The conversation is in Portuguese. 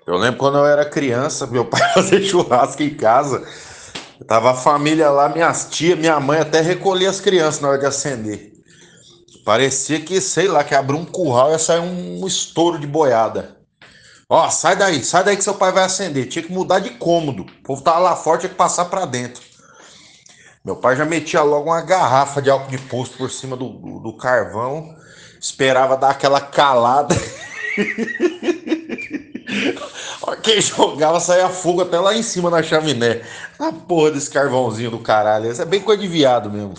Eu lembro quando eu era criança, meu pai fazia churrasco em casa. Tava a família lá, minhas tias, minha mãe até recolhia as crianças na hora de acender. Parecia que, sei lá, que abriu um curral e ia sair um estouro de boiada. Ó, sai daí que seu pai vai acender. Tinha que mudar de cômodo. O povo tava lá fora, tinha que passar pra dentro. Meu pai já metia logo uma garrafa de álcool de posto por cima do carvão, esperava dar aquela calada. Quem jogava saía fogo até lá em cima na chaminé. A porra desse carvãozinho do caralho. Isso é bem coisa de viado mesmo.